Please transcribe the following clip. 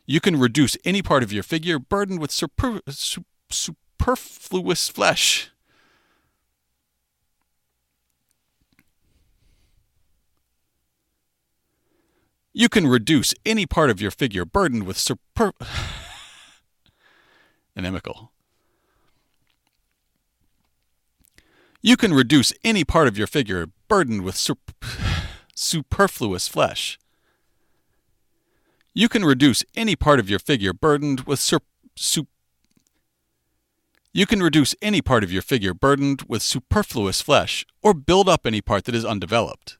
You can reduce any part of your figure burdened with superfluous flesh. You can reduce any part of your figure burdened with inimical. You can reduce any part of your figure burdened with superfluous flesh. You can reduce any part of your figure burdened with You can reduce any part of your figure burdened with superfluous flesh, or build up any part that is undeveloped.